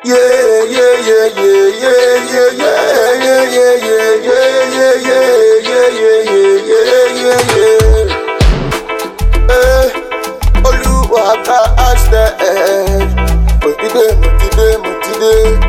Yeah, yeah, yeah, yeah, yeah, yeah, yeah, yeah, yeah, yeah, yeah, yeah, yeah, yeah, yeah. Oluwa ka ask motive.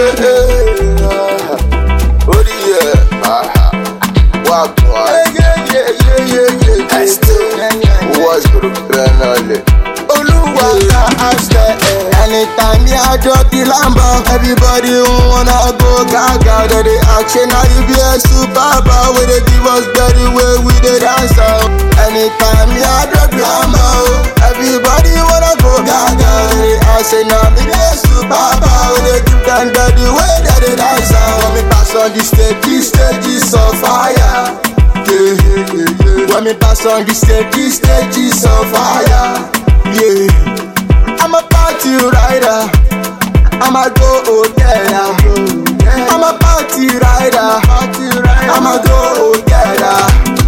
Oh yeah, what boy? Yeah. What's good, Granale? Oluwa ka ask Anytime I drop the Lambo, everybody wanna go gaga. That they action, now you be a superpower. Where they give us better way we the dance out. Anytime I drop the Lambo, everybody wanna go gaga. They action, now me be a superpower. Where they give them better way that they dance out. When me pass on the stage is on fire. Yeah. When me pass on the stage is on fire. Yeah. I'm a party rider, I'm a go hotel. I'm a party rider, I'm a go hotel.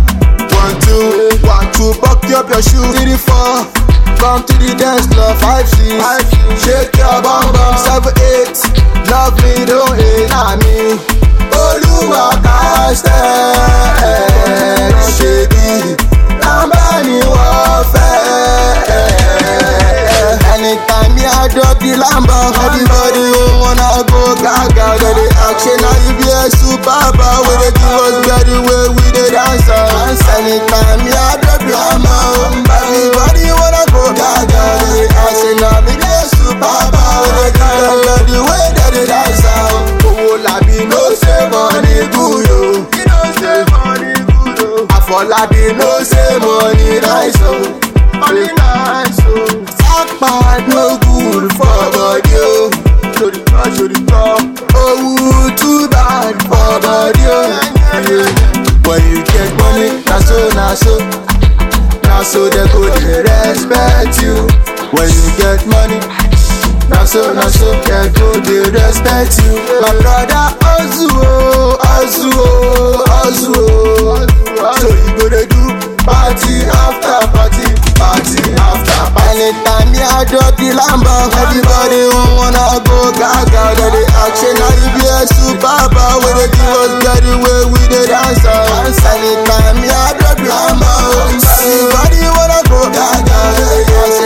1, 2, buck up your shoe. 3, 4, come to the dance floor. 5, 6, shake your bum bum. 7, 8, love me, don't hate me. Oluwa ka stand, shady, Lambani warfare. Anytime I drop the Lambo, everybody wanna go gaga. That the action, now you be a superpower. Where they give us better way we the dance. Anytime I drop the Lambo, everybody wanna go gaga. That the action, now me be a superpower. Where they give us better way that they dance. Oh, Labi no say money good, yo. He no say money good, yo. Afolabi no say money nice, oh. Money nice, oh. Bad no good for body, oh. Show the car. Oh, too bad for body, oh. Yeah. When you get money, na so they go they respect you. When you get money, na so they go they respect you. My brother, Ozu. So you go to do party after party. Anytime I drop the Lambo, everybody wanna go gaga. That the action, now you be a superpower. Where they give us better way we the dance. Anytime I drop the Lambo, everybody wanna go gaga.